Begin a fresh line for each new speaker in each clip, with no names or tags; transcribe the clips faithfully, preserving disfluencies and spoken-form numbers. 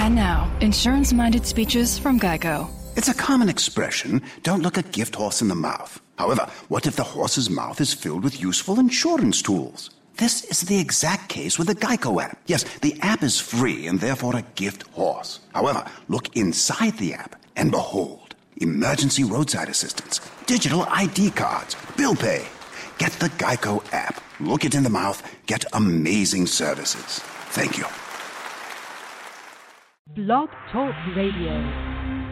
And now, insurance-minded speeches from Geico.
It's a common expression, don't look a gift horse in the mouth. However, what if the horse's mouth is filled with useful insurance tools? This is the exact case with the Geico app. Yes, the app is free and therefore a gift horse. However, look inside the app and behold, emergency roadside assistance, digital I D cards, bill pay. Get the Geico app. Look it in the mouth. Get amazing services. Thank you.
Blog Talk Radio.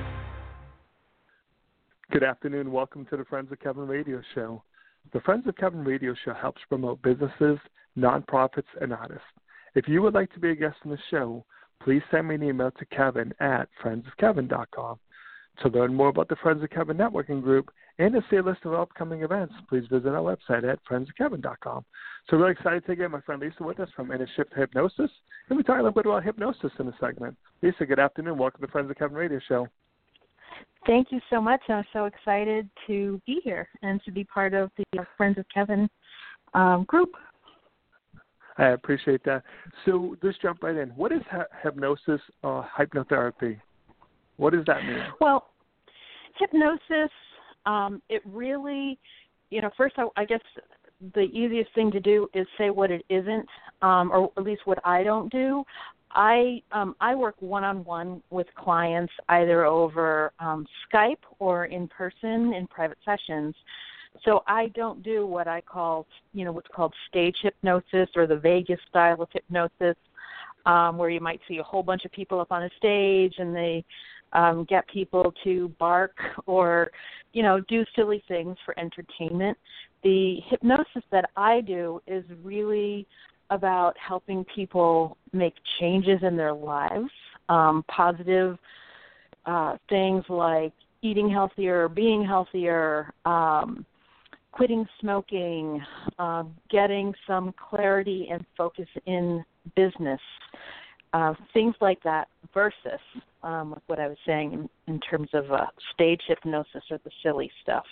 Good afternoon. Welcome to the Friends of Kevin radio show. The Friends of Kevin radio show helps promote businesses, nonprofits, and artists. If you would like to be a guest on the show, please send me an email to kevin at friends of kevin dot com. To learn more about the Friends of Kevin networking group and to see a list of upcoming events, please visit our website at friends of kevin dot com. So really excited to get my friend Lisa with us from Inner Shift Hypnosis. And we talk a little bit about hypnosis in the segment. Lisa, good afternoon. Welcome to the Friends of Kevin radio show.
Thank you so much. I'm so excited to be here and to be part of the Friends of Kevin um, group.
I appreciate that. So let's jump right in. What is hypnosis or hypnotherapy? What does that mean?
Well, hypnosis, um, it really, you know, first I, I guess the easiest thing to do is say what it isn't, um, or at least what I don't do. I um, I work one-on-one with clients either over um, Skype or in person in private sessions. So I don't do what I call, you know, what's called stage hypnosis or the Vegas style of hypnosis, um, where you might see a whole bunch of people up on a stage and they um, get people to bark or, you know, do silly things for entertainment. The hypnosis that I do is really about helping people make changes in their lives, um, positive uh, things like eating healthier, being healthier, um, quitting smoking, uh, getting some clarity and focus in business, uh, things like that versus um, what I was saying in, in terms of uh, stage hypnosis or the silly stuff.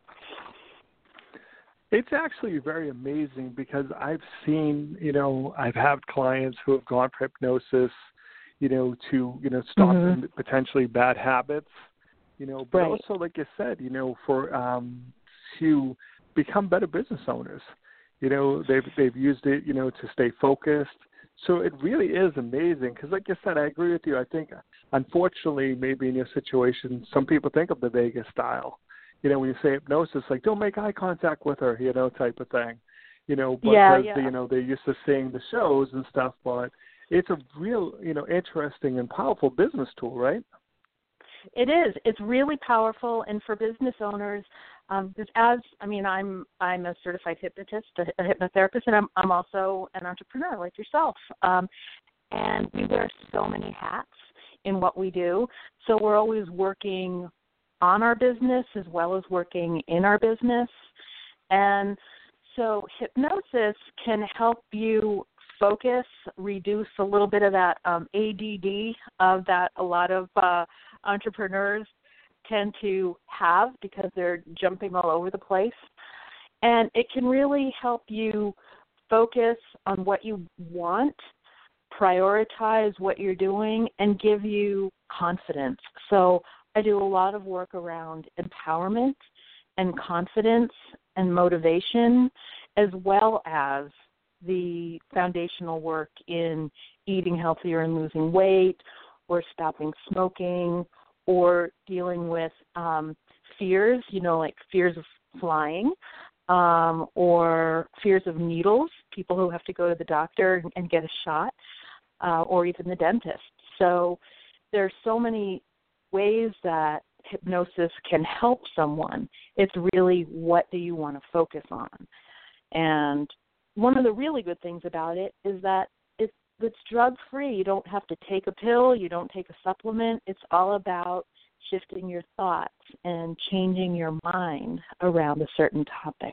It's actually very amazing because I've seen, you know, I've had clients who have gone for hypnosis, you know, to, you know, stop mm-hmm. potentially bad habits, you know, but right. also, like you said, you know, for um, to become better business owners. You know, they've, they've used it, you know, to stay focused. So it really is amazing because, like you said, I agree with you. I think, unfortunately, maybe in your situation, some people think of the Vegas style. You know, when you say hypnosis, like, don't make eye contact with her, you know, type of thing. You know, because,
yeah, yeah.
you know, they're used to seeing the shows and stuff, but it's a real, you know, interesting and powerful business tool, right?
It is. It's really powerful, and for business owners, um, as, I mean, I'm I'm a certified hypnotist, a, a hypnotherapist, and I'm, I'm also an entrepreneur like yourself. Um, and we wear so many hats in what we do, so we're always working on our business as well as working in our business. And so hypnosis can help you focus, reduce a little bit of that um, A D D of that a lot of uh, entrepreneurs tend to have because they're jumping all over the place. And it can really help you focus on what you want, prioritize what you're doing, and give you confidence. So I do a lot of work around empowerment and confidence and motivation, as well as the foundational work in eating healthier and losing weight, or stopping smoking, or dealing with um, fears, you know, like fears of flying, um, or fears of needles, people who have to go to the doctor and get a shot, uh, or even the dentist. So there's so many ways that hypnosis can help someone. It's really, what do you want to focus on? And one of the really good things about it is that it's, it's drug-free. You don't have to take a pill. You don't take a supplement. It's all about shifting your thoughts and changing your mind around a certain topic.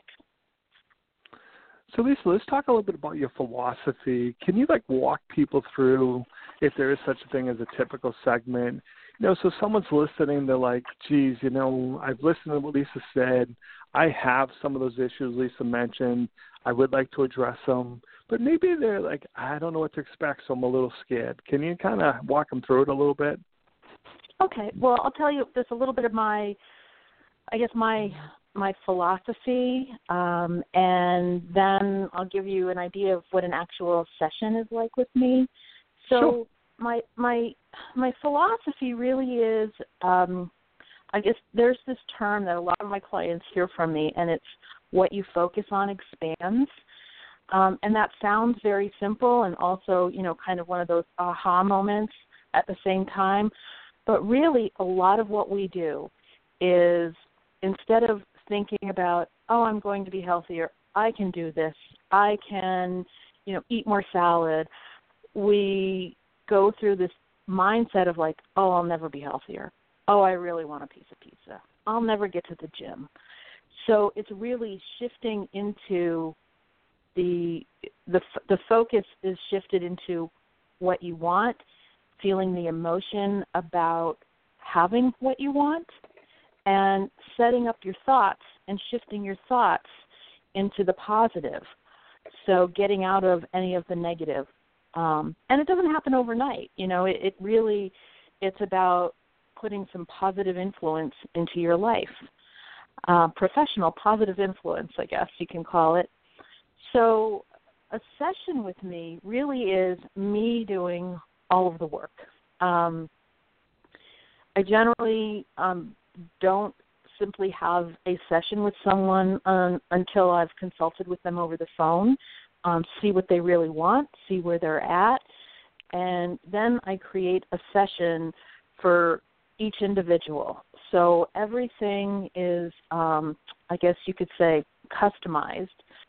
So, Lisa, let's talk a little bit about your philosophy. Can you, like, walk people through, if there is such a thing as a typical segment, you know, so someone's listening, they're like, geez, you know, I've listened to what Lisa said. I have some of those issues Lisa mentioned. I would like to address them. but maybe they're like, I don't know what to expect, so I'm a little scared. Can you kind of walk them through it a little bit?
Okay. Well, I'll tell you just a little bit of my, I guess my my philosophy, um, and then I'll give you an idea of what an actual session is like with me. So
Sure.
my my my philosophy really is, um, I guess there's this term that a lot of my clients hear from me, and it's what you focus on expands. Um, and that sounds very simple and also, you know, kind of one of those aha moments at the same time. But really, a lot of what we do is instead of thinking about, oh, I'm going to be healthier, I can do this, I can, you know, eat more salad, we go through this mindset of like, oh, I'll never be healthier. Oh, I really want a piece of pizza. I'll never get to the gym. So it's really shifting into the the the focus is shifted into what you want, feeling the emotion about having what you want, and setting up your thoughts and shifting your thoughts into the positive. So getting out of any of the negative. Um, and it doesn't happen overnight. You know, it, it really, it's about putting some positive influence into your life. Uh, professional positive influence, I guess you can call it. So a session with me really is me doing all of the work. Um, I generally um, don't simply have a session with someone um, until I've consulted with them over the phone, um, see what they really want, see where they're at, and then I create a session for each individual. So everything is, um, I guess you could say, customized.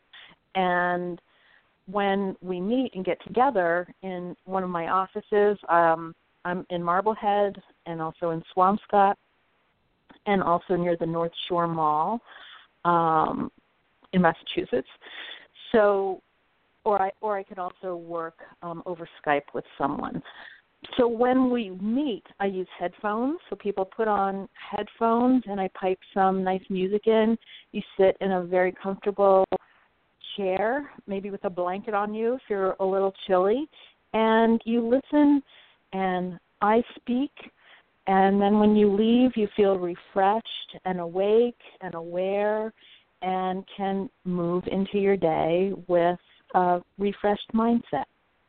And when we meet and get together in one of my offices, um, I'm in Marblehead and also in Swampscott and also near the North Shore Mall um, in Massachusetts. So, or I or I could also work um, over Skype with someone. So when we meet, I use headphones. So people put on headphones and I pipe some nice music in. You sit in a very comfortable chair, maybe with a blanket on you if you're a little chilly, and you listen and I speak, and then when you leave you feel refreshed and awake and aware and can move into your day with a refreshed mindset.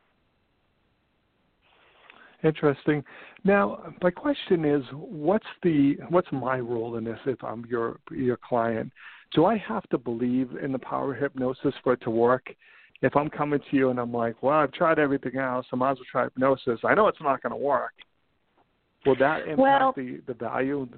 Interesting. Now, my question is, what's the what's my role in this if I'm your your client? Do I have to believe in the power of hypnosis for it to work? If I'm coming to you and I'm like, well, I've tried everything else, I might as well try hypnosis. I know it's not going to work. Will that impact
well,
the, the value?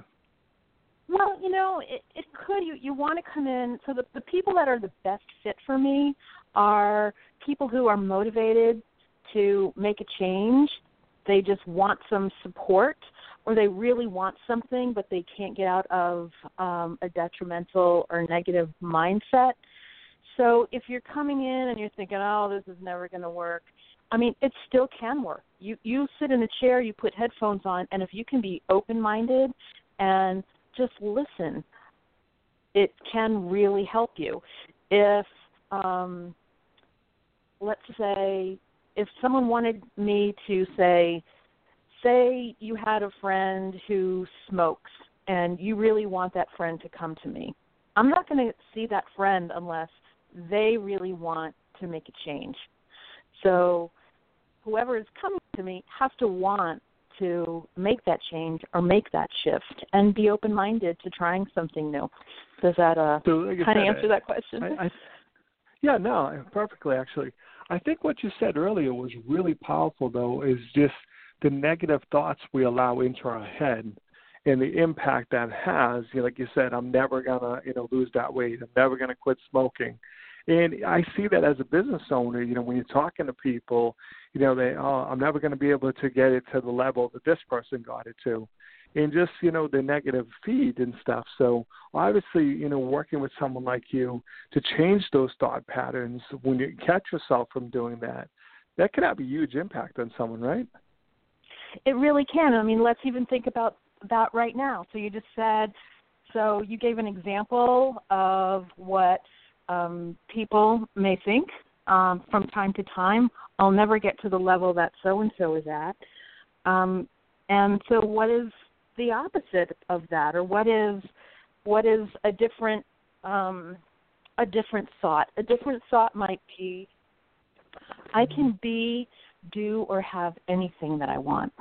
Well, you know, it, it could. You, you want to come in. So the, the people that are the best fit for me are people who are motivated to make a change. They just want some support, or they really want something, but they can't get out of um, a detrimental or negative mindset. So if you're coming in and you're thinking, oh, this is never going to work, I mean, it still can work. You you sit in a chair, you put headphones on, and if you can be open-minded and just listen, it can really help you. If, um, let's say, if someone wanted me to say, say you had a friend who smokes and you really want that friend to come to me, I'm not going to see that friend unless they really want to make a change. So whoever is coming to me has to want to make that change or make that shift and be open-minded to trying something new. Does that uh,
so, like
kind of
said,
answer that question?
I, I, yeah, no, perfectly, actually. I think what you said earlier was really powerful, though, is just the negative thoughts we allow into our head and the impact that has. You know, like you said, I'm never going to, you know, lose that weight. I'm never going to quit smoking. And I see that as a business owner, you know, when you're talking to people, you know, they, oh, I'm never going to be able to get it to the level that this person got it to. And just, you know, the negative feed and stuff. So obviously, you know, working with someone like you to change those thought patterns when you catch yourself from doing that, that could have a huge impact on someone, right?
It really can. I mean, let's even think about that right now. So you just said, so you gave an example of what um, people may think um, from time to time. I'll never get to the level that so-and-so is at. Um, and so what is the opposite of that, or what is what is a different um, a different thought? A different thought might be, I can be, do, or have anything that I want.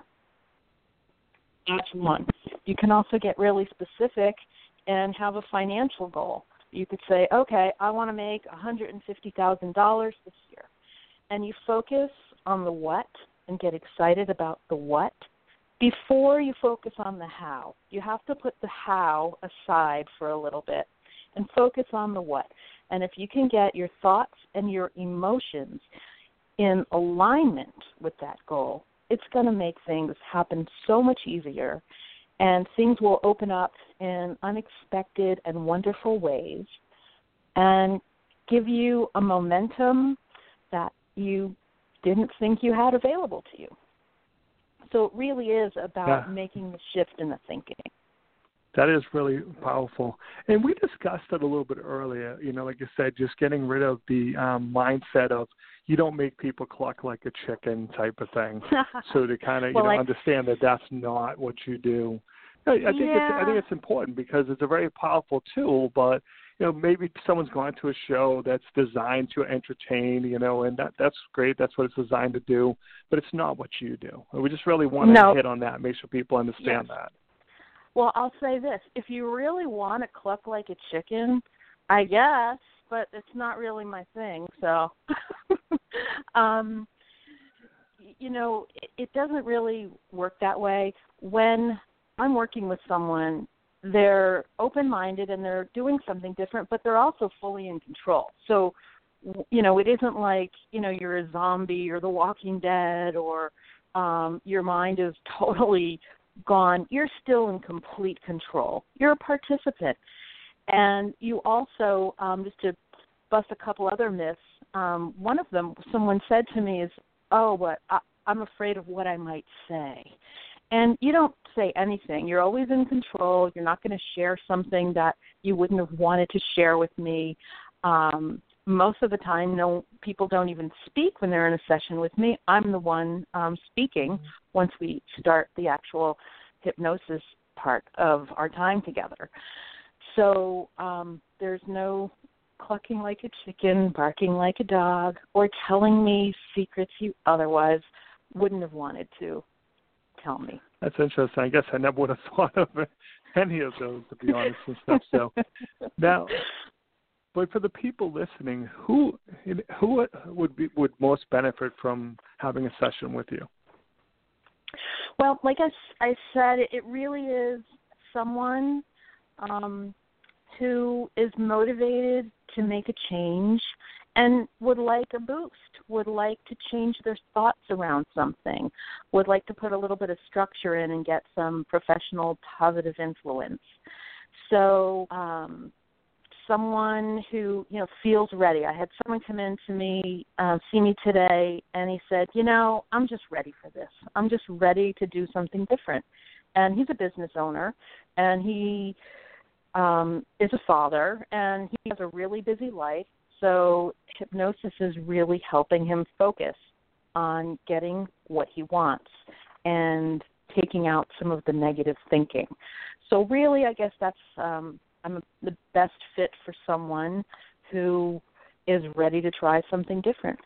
That's one. You can also get really specific and have a financial goal. You could say, okay, I want to make one hundred fifty thousand dollars this year. And you focus on the what and get excited about the what before you focus on the how. You have to put the how aside for a little bit and focus on the what. And if you can get your thoughts and your emotions in alignment with that goal, it's going to make things happen so much easier, and things will open up in unexpected and wonderful ways and give you a momentum that you didn't think you had available to you. So it really is about
yeah.
making the shift in the thinking.
That is really powerful. And we discussed it a little bit earlier, you know, like you said, just getting rid of the um, mindset of you don't make people cluck like a chicken type of thing. So to kind of, you
well,
know,
I,
understand that that's not what you do. I, I think
yeah.
it's I think it's important because it's a very powerful tool, but you know, maybe someone's gone to a show that's designed to entertain, you know, and that that's great. That's what it's designed to do, but it's not what you do. And we just really want
no.
to hit on that, make sure people understand
yes.
that.
Well, I'll say this. If you really want to cluck like a chicken, I guess, but it's not really my thing. So, um, you know, it, it doesn't really work that way. When I'm working with someone, they're open-minded and they're doing something different, but they're also fully in control. So, you know, it isn't like, you know, you're a zombie or The Walking Dead or um, your mind is totally gone. You're still in complete control. You're a participant. And you also, um, just to bust a couple other myths, um, one of them, someone said to me is, oh, but I, I'm afraid of what I might say. And you don't say anything. You're always in control. You're not going to share something that you wouldn't have wanted to share with me. Um, most of the time, no, people don't even speak when they're in a session with me. I'm the one um, speaking once we start the actual hypnosis part of our time together. So um, there's no clucking like a chicken, barking like a dog, or telling me secrets you otherwise wouldn't have wanted to tell me.
That's interesting. I guess I never would have thought of any of those, to be honest and stuff. So now, but for the people listening, who who would be would most benefit from having a session with you?
Well, like I, I said, it really is someone um, who is motivated to make a change and would like a boost, would like to change their thoughts around something, would like to put a little bit of structure in and get some professional positive influence. So um, someone who, you know, feels ready. I had someone come in to me, uh, see me today, and he said, you know, I'm just ready for this. I'm just ready to do something different. And he's a business owner, and he um, is a father, and he has a really busy life. So hypnosis is really helping him focus on getting what he wants and taking out some of the negative thinking. So really, I guess that's um, I'm the best fit for someone who is ready to try something different.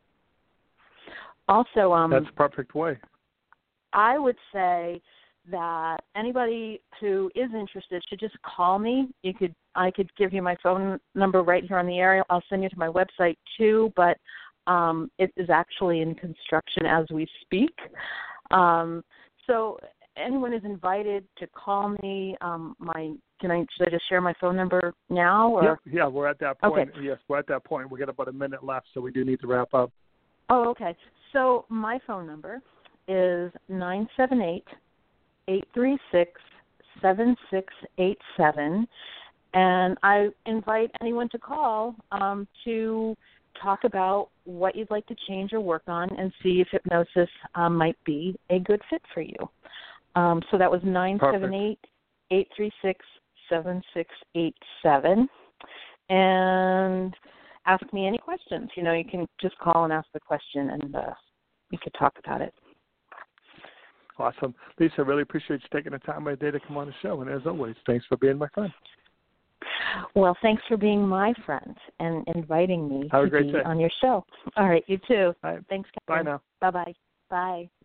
Also, um,
that's a perfect way.
I would say that anybody who is interested should just call me. You could, I could give you my phone number right here on the area. I'll send you to my website too, but um, it is actually in construction as we speak. Um, so anyone is invited to call me. Um, my can I should I just share my phone number now? Or?
Yeah, yeah, we're at that point.
Okay.
Yes, we're at that point. We got about a minute left, so we do need to wrap up.
Oh, okay. So my phone number is nine seven eight, eight three six, seven six eight seven, and I invite anyone to call um, to talk about what you'd like to change or work on and see if hypnosis um, might be a good fit for you. Um, so that was nine seven eight, eight three six, seven six eight seven. And ask me any questions. You know, you can just call and ask the question, and uh, we could talk about it.
Awesome. Lisa, I really appreciate you taking the time of the day to come on the show. And as always, thanks for being my friend.
Well, thanks for being my friend and inviting me
Have
to
a great
be
day.
on your show. All right, you too.
All right.
Thanks,
Bye
Kevin.
now.
Bye-bye. Bye.